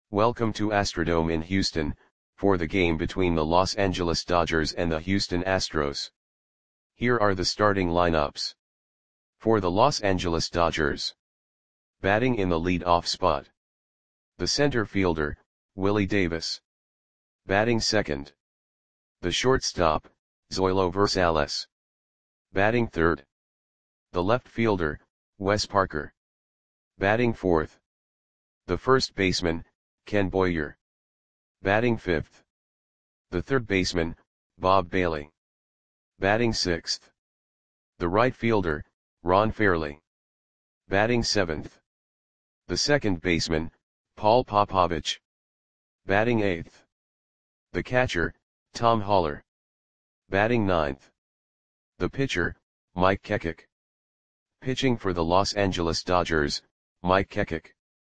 Welcome to Astrodome in Houston, for the game between the Los Angeles Dodgers and the Houston Astros. Here are the starting lineups. For the Los Angeles Dodgers. Batting in the lead-off spot. The center fielder, Willie Davis. Batting second. The shortstop, Zoilo Versalles. Batting third. The left fielder, Wes Parker. Batting fourth. The first baseman, Ken Boyer. Batting fifth. The third baseman, Bob Bailey. Batting sixth. The right fielder, Ron Fairly. Batting seventh. The second baseman, Paul Popovich. Batting eighth. The catcher, Tom Haller. Batting ninth. The pitcher, Mike Kekik. Pitching for the Los Angeles Dodgers, Mike Kekik.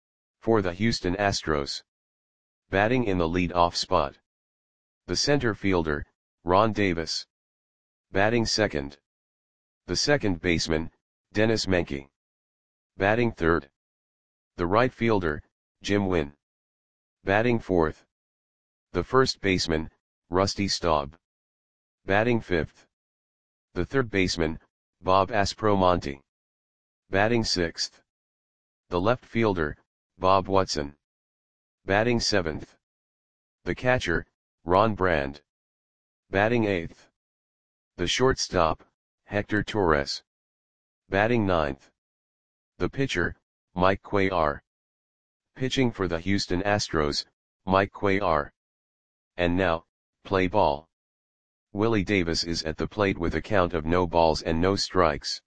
For the Houston Astros. Batting in the lead-off spot. The center fielder, Ron Davis. Batting second. The second baseman, Dennis Menke. Batting third. The right fielder, Jim Wynn. Batting fourth. The first baseman, Rusty Staub. Batting fifth. The third baseman, Bob Aspromonte. Batting sixth. The left fielder, Bob Watson. Batting seventh. The catcher, Ron Brand. Batting eighth. The shortstop, Hector Torres. Batting ninth. The pitcher, Mike Cuellar. Pitching for the Houston Astros, Mike Cuellar. And now, play ball. Willie Davis is at the plate with a count of no balls and no strikes.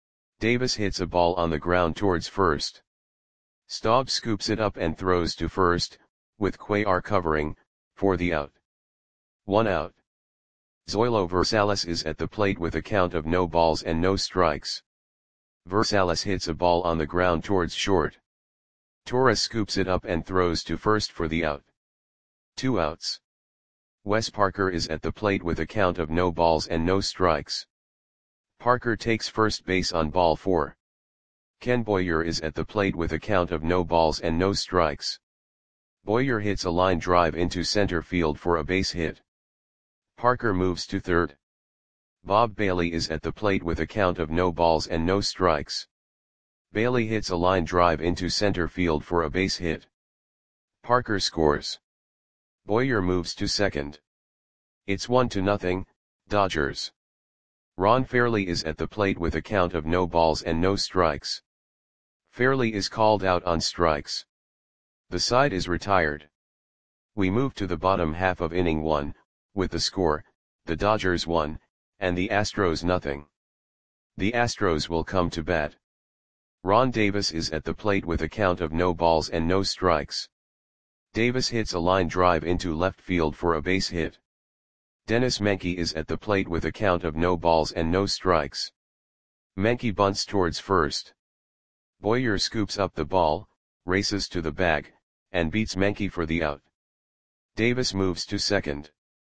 Davis hits a ball on the ground towards first. Staub scoops it up and throws to first, with Cuellar covering, for the out. 1 out. Zoilo Versalles is at the plate with a count of no balls and no strikes. Versalles hits a ball on the ground towards short. Torres scoops it up and throws to first for the out. 2 outs. Wes Parker is at the plate with a count of no balls and no strikes. Parker takes first base on ball 4. Ken Boyer is at the plate with a count of no balls and no strikes. Boyer hits a line drive into center field for a base hit. Parker moves to third. Bob Bailey is at the plate with a count of no balls and no strikes. Bailey hits a line drive into center field for a base hit. Parker scores. Boyer moves to second. It's 1-0, Dodgers. Ron Fairly is at the plate with a count of no balls and no strikes. Fairly is called out on strikes. The side is retired. We move to the bottom half of inning 1, with the score, the Dodgers 1, and the Astros 0. The Astros will come to bat. Ron Davis is at the plate with a count of no balls and no strikes. Davis hits a line drive into left field for a base hit. Dennis Menke is at the plate with a count of no balls and no strikes. Menke bunts towards first. Boyer scoops up the ball, races to the bag, and beats Menke for the out. Davis moves to second.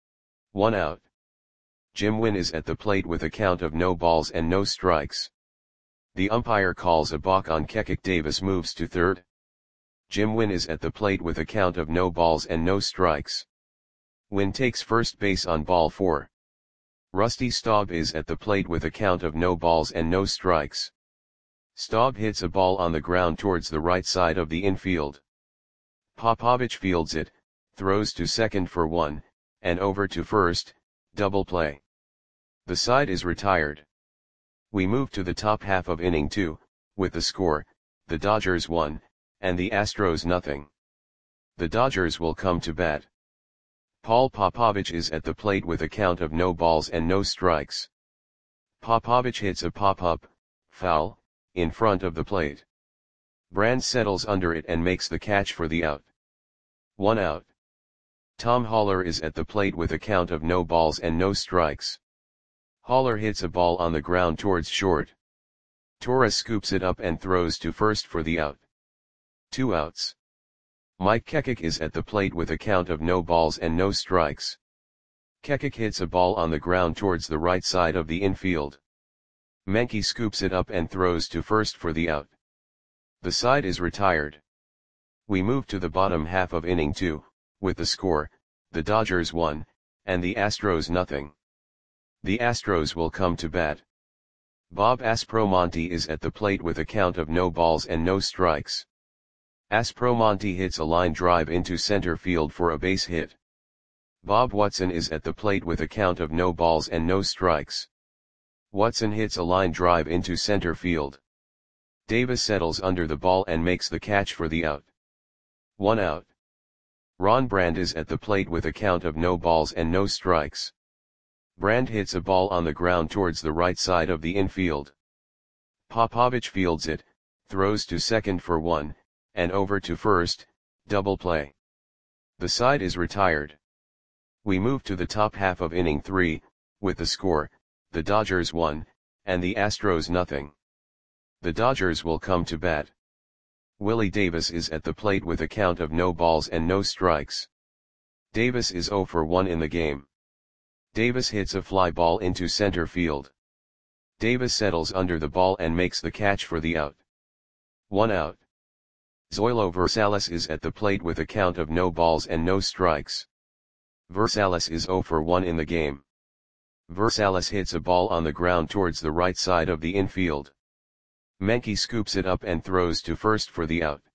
1 out. Jim Wynn is at the plate with a count of no balls and no strikes. The umpire calls a balk on Kekik. Davis moves to third. Jim Wynn is at the plate with a count of no balls and no strikes. Wynn takes first base on ball 4. Rusty Staub is at the plate with a count of no balls and no strikes. Staub hits a ball on the ground towards the right side of the infield. Popovich fields it, throws to second for 1, and over to first, double play. The side is retired. We move to the top half of inning 2, with the score, the Dodgers 1, and the Astros 0. The Dodgers will come to bat. Paul Popovich is at the plate with a count of no balls and no strikes. Popovich hits a pop-up, foul, in front of the plate. Brand settles under it and makes the catch for the out. 1 out. Tom Haller is at the plate with a count of no balls and no strikes. Haller hits a ball on the ground towards short. Torres scoops it up and throws to first for the out. 2 outs. Mike Kekik is at the plate with a count of no balls and no strikes. Kekik hits a ball on the ground towards the right side of the infield. Menke scoops it up and throws to first for the out. The side is retired. We move to the bottom half of inning 2, with the score, the Dodgers 1, and the Astros nothing. The Astros will come to bat. Bob Aspromonte is at the plate with a count of no balls and no strikes. Aspromonte hits a line drive into center field for a base hit. Bob Watson is at the plate with a count of no balls and no strikes. Watson hits a line drive into center field. Davis settles under the ball and makes the catch for the out. 1 out. Ron Brand is at the plate with a count of no balls and no strikes. Brand hits a ball on the ground towards the right side of the infield. Popovich fields it, throws to second for 1, and over to first, double play. The side is retired. We move to the top half of inning 3, with the score, the Dodgers 1, and the Astros nothing. The Dodgers will come to bat. Willie Davis is at the plate with a count of no balls and no strikes. Davis is 0 for 1 in the game. Davis hits a fly ball into center field. Davis settles under the ball and makes the catch for the out. 1 out. Zoilo Versalles is at the plate with a count of no balls and no strikes. Versalles is 0 for 1 in the game. Versalles hits a ball on the ground towards the right side of the infield. Menke scoops it up and throws to first for the out.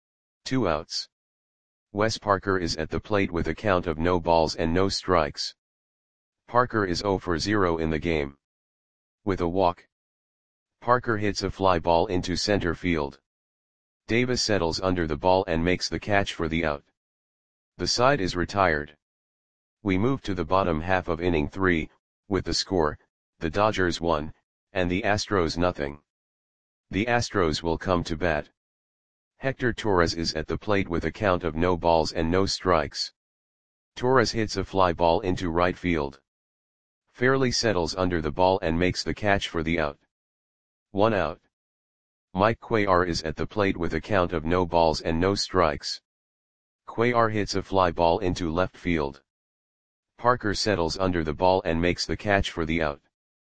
2 outs. Wes Parker is at the plate with a count of no balls and no strikes. Parker is 0 for 0 in the game. With a walk, Parker hits a fly ball into center field. Davis settles under the ball and makes the catch for the out. The side is retired. We move to the bottom half of inning 3, with the score, the Dodgers 1, and the Astros nothing. The Astros will come to bat. Hector Torres is at the plate with a count of no balls and no strikes. Torres hits a fly ball into right field. Fairley settles under the ball and makes the catch for the out. 1 out. Mike Cuellar is at the plate with a count of no balls and no strikes. Cuellar hits a fly ball into left field. Parker settles under the ball and makes the catch for the out.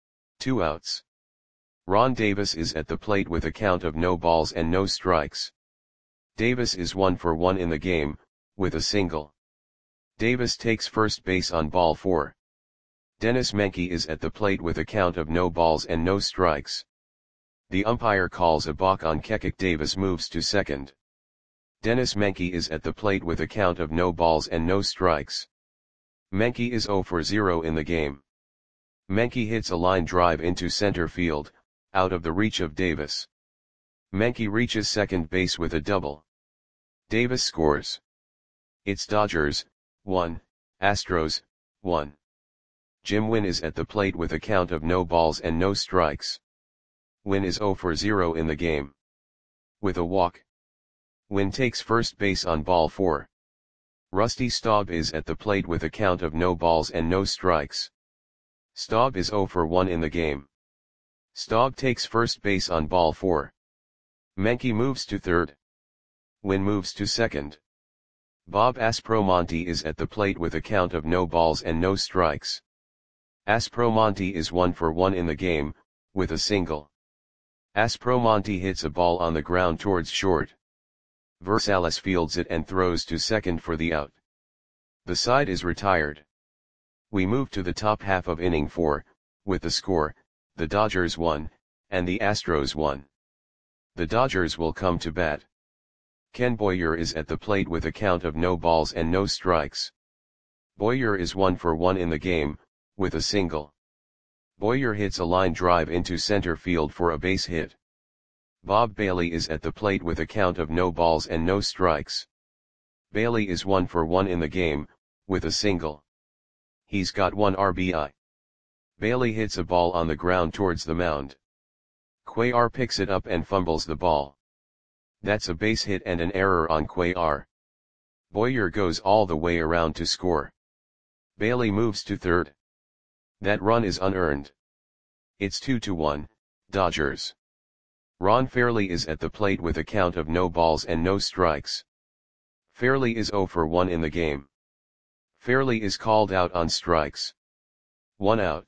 2 outs. Ron Davis is at the plate with a count of no balls and no strikes. Davis is 1 for 1 in the game, with a single. Davis takes first base on ball 4. Dennis Menke is at the plate with a count of no balls and no strikes. The umpire calls a balk on Kekik. Davis moves to second. Dennis Menke is at the plate with a count of no balls and no strikes. Menke is 0 for 0 in the game. Menke hits a line drive into center field, out of the reach of Davis. Menke reaches second base with a double. Davis scores. It's Dodgers, 1, Astros, 1. Jim Wynn is at the plate with a count of no balls and no strikes. Wynn is 0 for 0 in the game. With a walk, Wynn takes first base on ball 4. Rusty Staub is at the plate with a count of no balls and no strikes. Staub is 0 for 1 in the game. Staub takes first base on ball 4. Menke moves to third. Wynn moves to second. Bob Aspromonte is at the plate with a count of no balls and no strikes. Aspromonte is 1 for 1 in the game, with a single. Aspromonte hits a ball on the ground towards short. Versalles fields it and throws to second for the out. The side is retired. We move to the top half of inning 4, with the score, the Dodgers 1, and the Astros 1. The Dodgers will come to bat. Ken Boyer is at the plate with a count of no balls and no strikes. Boyer is 1 for 1 in the game, with a single. Boyer hits a line drive into center field for a base hit. Bob Bailey is at the plate with a count of no balls and no strikes. Bailey is 1 for 1 in the game, with a single. He's got 1 RBI. Bailey hits a ball on the ground towards the mound. Cuellar picks it up and fumbles the ball. That's a base hit and an error on Cuellar. Boyer goes all the way around to score. Bailey moves to third. That run is unearned. It's 2-1, Dodgers. Ron Fairley is at the plate with a count of no balls and no strikes. Fairley is 0 for 1 in the game. Fairley is called out on strikes. 1 out.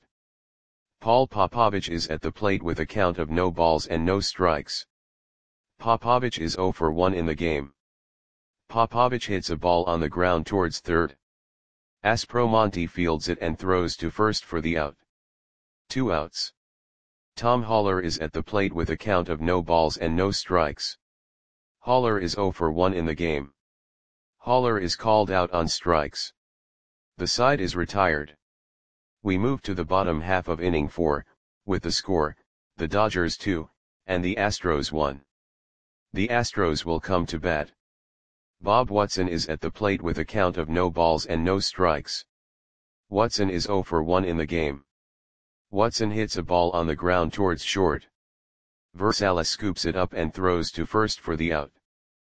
Paul Popovich is at the plate with a count of no balls and no strikes. Popovich is 0 for 1 in the game. Popovich hits a ball on the ground towards third. Aspromonte fields it and throws to first for the out. 2 outs. Tom Haller is at the plate with a count of no balls and no strikes. Haller is 0 for 1 in the game. Haller is called out on strikes. The side is retired. We move to the bottom half of inning 4, with the score, the Dodgers 2, and the Astros 1. The Astros will come to bat. Bob Watson is at the plate with a count of no balls and no strikes. Watson is 0 for 1 in the game. Watson hits a ball on the ground towards short. Versalles scoops it up and throws to first for the out.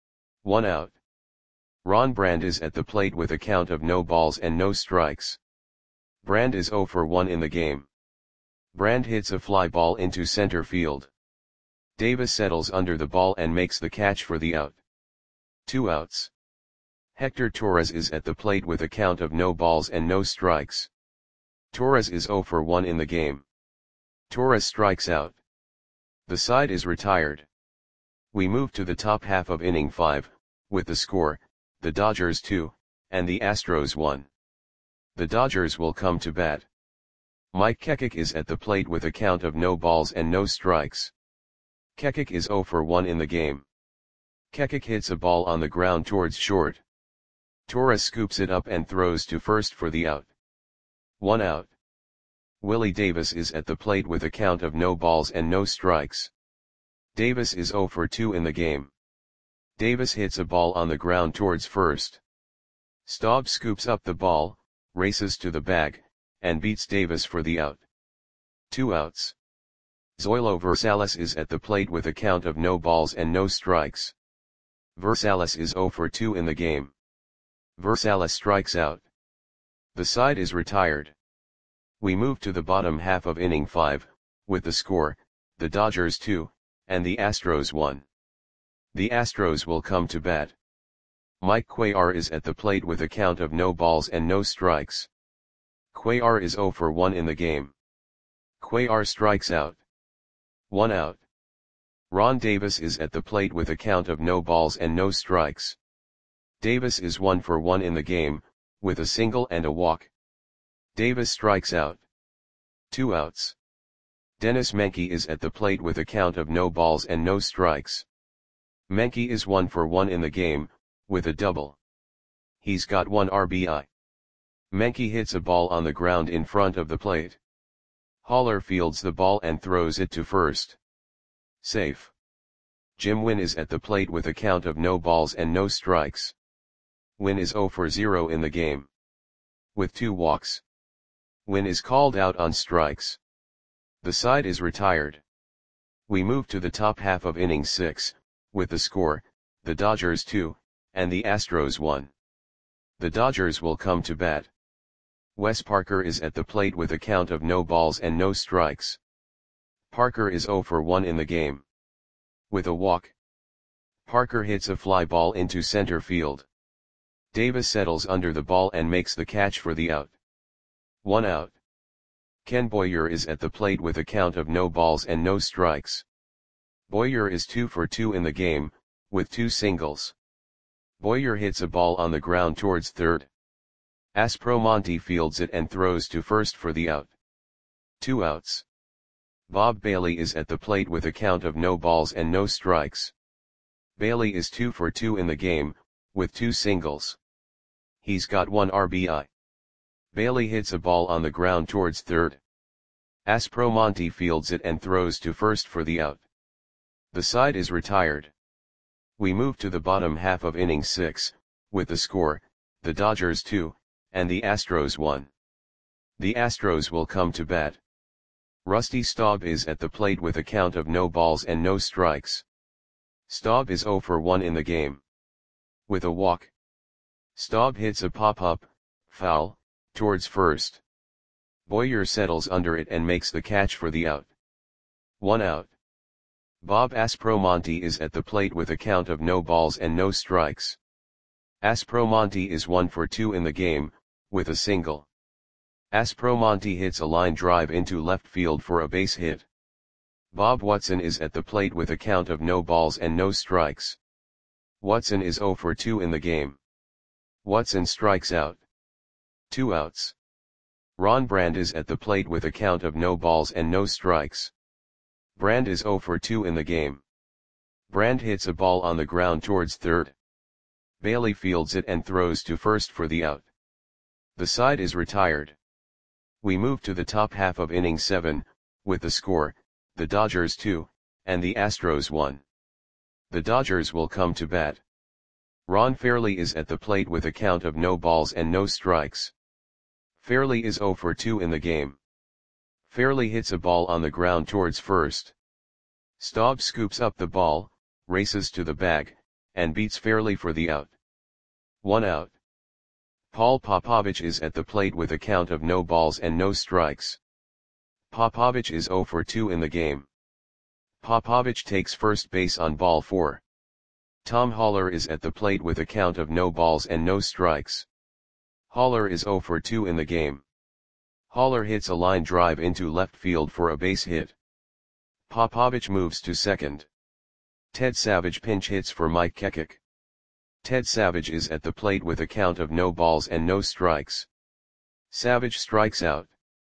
1 out. Ron Brand is at the plate with a count of no balls and no strikes. Brand is 0 for 1 in the game. Brand hits a fly ball into center field. Davis settles under the ball and makes the catch for the out. 2 outs. Hector Torres is at the plate with a count of no balls and no strikes. Torres is 0 for 1 in the game. Torres strikes out. The side is retired. We move to the top half of inning 5, with the score, the Dodgers 2, and the Astros 1. The Dodgers will come to bat. Mike Kekik is at the plate with a count of no balls and no strikes. Kekik is 0 for 1 in the game. Kekik hits a ball on the ground towards short. Torres scoops it up and throws to first for the out. 1 out. Willie Davis is at the plate with a count of no balls and no strikes. Davis is 0 for 2 in the game. Davis hits a ball on the ground towards first. Staub scoops up the ball, races to the bag, and beats Davis for the out. 2 outs. Zoilo Versalles is at the plate with a count of no balls and no strikes. Versalles is 0 for 2 in the game. Versalles strikes out. The side is retired. We move to the bottom half of inning 5, with the score, the Dodgers 2, and the Astros 1. The Astros will come to bat. Mike Cuellar is at the plate with a count of no balls and no strikes. Cuellar is 0 for 1 in the game. Cuellar strikes out. 1 out. Ron Davis is at the plate with a count of no balls and no strikes. Davis is 1 for 1 in the game, with a single and a walk. Davis strikes out. 2 outs. Dennis Menke is at the plate with a count of no balls and no strikes. Menke is 1 for 1 in the game, with a double. He's got 1 RBI. Menke hits a ball on the ground in front of the plate. Haller fields the ball and throws it to first. Safe. Jim Wynn is at the plate with a count of no balls and no strikes. Wynn is 0 for 0 in the game. With 2 walks. Wynn is called out on strikes. The side is retired. We move to the top half of inning 6, with the score, the Dodgers 2, and the Astros 1. The Dodgers will come to bat. Wes Parker is at the plate with a count of no balls and no strikes. Parker is 0 for 1 in the game. With a walk. Parker hits a fly ball into center field. Davis settles under the ball and makes the catch for the out. 1 out. Ken Boyer is at the plate with a count of no balls and no strikes. Boyer is 2 for 2 in the game, with 2 singles. Boyer hits a ball on the ground towards third. Aspromonte fields it and throws to first for the out. 2 outs. Bob Bailey is at the plate with a count of no balls and no strikes. Bailey is 2 for 2 in the game, with 2 singles. He's got 1 RBI. Bailey hits a ball on the ground towards third. Aspromonte fields it and throws to first for the out. The side is retired. We move to the bottom half of inning 6, with the score, the Dodgers 2, and the Astros 1. The Astros will come to bat. Rusty Staub is at the plate with a count of no balls and no strikes. Staub is 0 for 1 in the game. With a walk. Staub hits a pop-up, foul, towards first. Boyer settles under it and makes the catch for the out. 1 out. Bob Aspromonte is at the plate with a count of no balls and no strikes. Aspromonte is 1 for 2 in the game, with a single. Aspromonte hits a line drive into left field for a base hit. Bob Watson is at the plate with a count of no balls and no strikes. Watson is 0 for 2 in the game. Watson strikes out. 2 outs. Ron Brand is at the plate with a count of no balls and no strikes. Brand is 0 for 2 in the game. Brand hits a ball on the ground towards third. Bailey fields it and throws to first for the out. The side is retired. We move to the top half of inning 7, with the score, the Dodgers 2, and the Astros 1. The Dodgers will come to bat. Ron Fairly is at the plate with a count of no balls and no strikes. Fairly is 0 for 2 in the game. Fairly hits a ball on the ground towards first. Staub scoops up the ball, races to the bag, and beats Fairly for the out. 1 out. Paul Popovich is at the plate with a count of no balls and no strikes. Popovich is 0 for 2 in the game. Popovich takes first base on ball 4. Tom Haller is at the plate with a count of no balls and no strikes. Haller is 0 for 2 in the game. Haller hits a line drive into left field for a base hit. Popovich moves to second. Ted Savage pinch hits for Mike Kekik. Ted Savage is at the plate with a count of no balls and no strikes. Savage strikes out.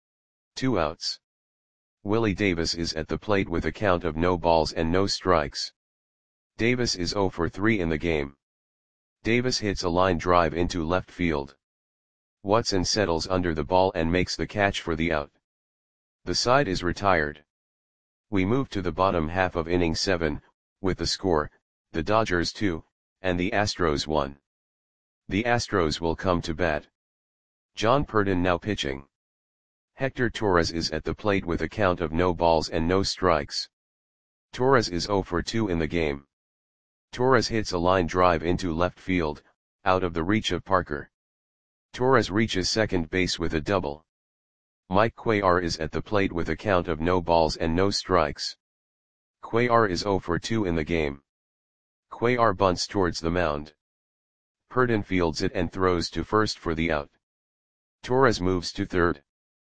2 outs. Willie Davis is at the plate with a count of no balls and no strikes. Davis is 0 for 3 in the game. Davis hits a line drive into left field. Watson settles under the ball and makes the catch for the out. The side is retired. We move to the bottom half of inning 7, with the score, the Dodgers 2, and the Astros 1. The Astros will come to bat. John Purdon now pitching. Hector Torres is at the plate with a count of no balls and no strikes. Torres is 0 for 2 in the game. Torres hits a line drive into left field, out of the reach of Parker. Torres reaches second base with a double. Mike Cuellar is at the plate with a count of no balls and no strikes. Cuellar is 0 for 2 in the game. Cuellar bunts towards the mound. Purdon fields it and throws to first for the out. Torres moves to third.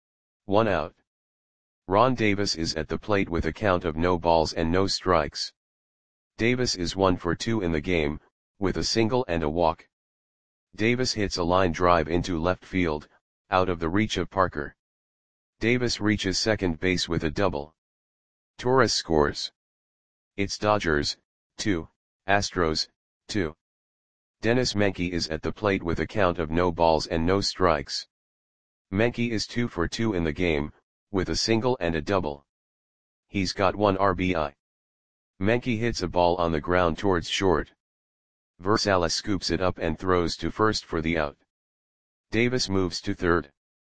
1 out. Ron Davis is at the plate with a count of no balls and no strikes. Davis is 1 for 2 in the game, with a single and a walk. Davis hits a line drive into left field, out of the reach of Parker. Davis reaches second base with a double. Torres scores. It's Dodgers, 2, Astros, 2. Dennis Menke is at the plate with a count of no balls and no strikes. Menke is 2 for 2 in the game, with a single and a double. He's got 1 RBI. Menke hits a ball on the ground towards short. Versalles scoops it up and throws to first for the out. Davis moves to third.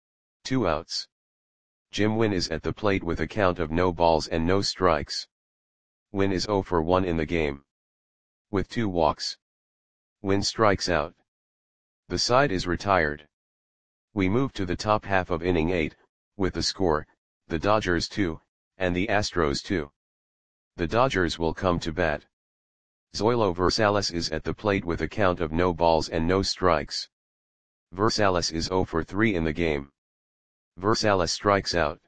2 outs. Jim Wynn is at the plate with a count of no balls and no strikes. Wynn is 0 for 1 in the game. With 2 walks. Wynn strikes out. The side is retired. We move to the top half of inning 8, with the score, the Dodgers 2, and the Astros 2. The Dodgers will come to bat. Zoilo Versalles is at the plate with a count of no balls and no strikes. Versalles is 0 for 3 in the game. Versalles strikes out.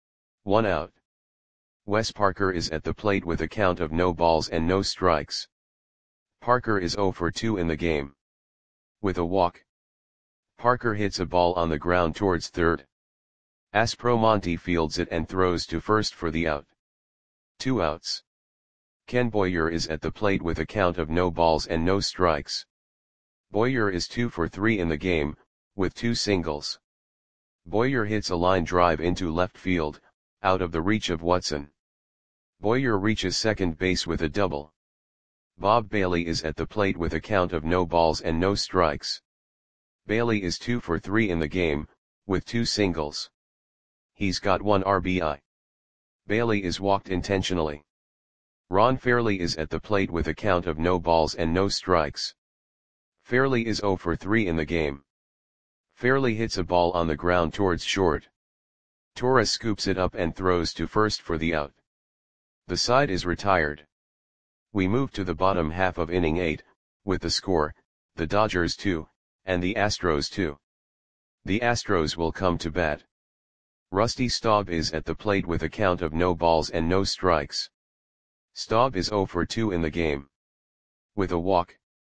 1 out. Wes Parker is at the plate with a count of no balls and no strikes. Parker is 0 for 2 in the game. With a walk. Parker hits a ball on the ground towards third. Aspromonte fields it and throws to first for the out. 2 outs. Ken Boyer is at the plate with a count of no balls and no strikes. Boyer is 2 for 3 in the game, with 2 singles. Boyer hits a line drive into left field, out of the reach of Watson. Boyer reaches second base with a double. Bob Bailey is at the plate with a count of no balls and no strikes. Bailey is 2 for 3 in the game, with 2 singles. He's got 1 RBI. Bailey is walked intentionally. Ron Fairly is at the plate with a count of no balls and no strikes. Fairly is 0 for 3 in the game. Fairly hits a ball on the ground towards short. Torres scoops it up and throws to first for the out. The side is retired. We move to the bottom half of inning 8, with the score, the Dodgers 2, and the Astros 2. The Astros will come to bat. Rusty Staub is at the plate with a count of no balls and no strikes. Staub is 0 for 2 in the game. With a walk.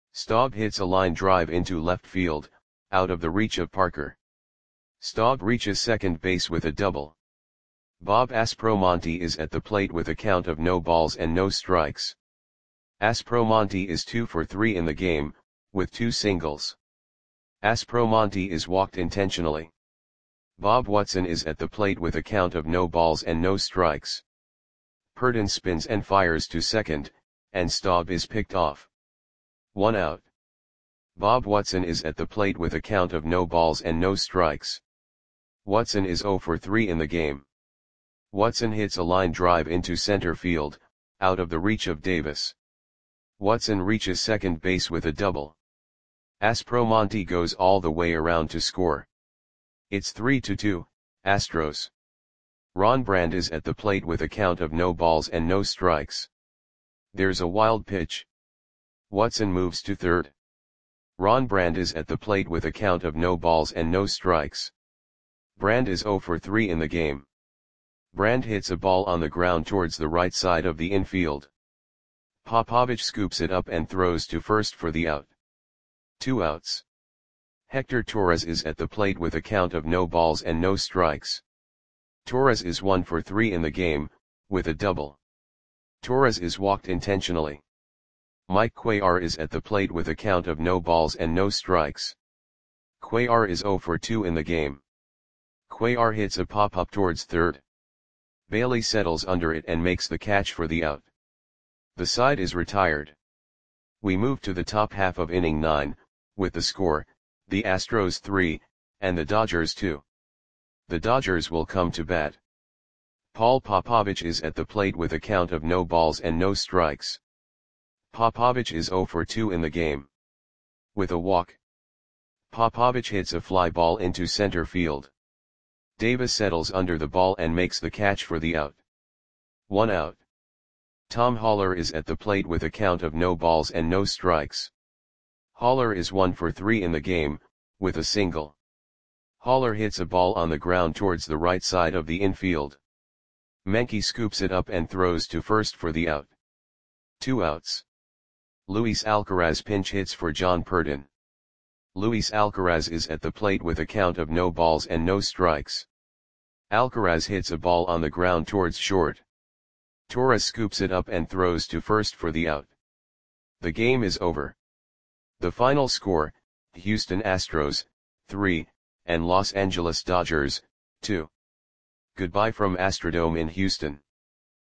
Staub hits a line drive into left field, out of the reach of Parker. Staub reaches second base with a double. Bob Aspromonte is at the plate with a count of no balls and no strikes. Aspromonte is 2 for 3 in the game, with 2 singles. Aspromonte is walked intentionally. Bob Watson is at the plate with a count of no balls and no strikes. Purdin spins and fires to second, and Staub is picked off. 1 out. Bob Watson is at the plate with a count of no balls and no strikes. Watson is 0 for 3 in the game. Watson hits a line drive into center field, out of the reach of Davis. Watson reaches second base with a double. Aspromonte goes all the way around to score. It's 3-2, Astros. Ron Brand is at the plate with a count of no balls and no strikes. There's a wild pitch. Watson moves to third. Ron Brand is at the plate with a count of no balls and no strikes. Brand is 0 for 3 in the game. Brand hits a ball on the ground towards the right side of the infield. Popovich scoops it up and throws to first for the out. 2 outs. Hector Torres is at the plate with a count of no balls and no strikes. Torres is 1 for 3 in the game, with a double. Torres is walked intentionally. Mike Cuellar is at the plate with a count of no balls and no strikes. Cuellar is 0 for 2 in the game. Cuellar hits a pop-up towards third. Bailey settles under it and makes the catch for the out. The side is retired. We move to the top half of inning 9, with the score, the Astros 3, and the Dodgers 2. The Dodgers will come to bat. Paul Popovich is at the plate with a count of no balls and no strikes. Popovich is 0 for 2 in the game. With a walk. Popovich hits a fly ball into center field. Davis settles under the ball and makes the catch for the out. 1 out. Tom Haller is at the plate with a count of no balls and no strikes. Haller is 1 for 3 in the game, with a single. Haller hits a ball on the ground towards the right side of the infield. Menke scoops it up and throws to first for the out. 2 outs. Luis Alcaraz pinch hits for John Purdin. Luis Alcaraz is at the plate with a count of no balls and no strikes. Alcaraz hits a ball on the ground towards short. Torres scoops it up and throws to first for the out. The game is over. The final score, Houston Astros, 3, and Los Angeles Dodgers, 2. Goodbye from Astrodome in Houston.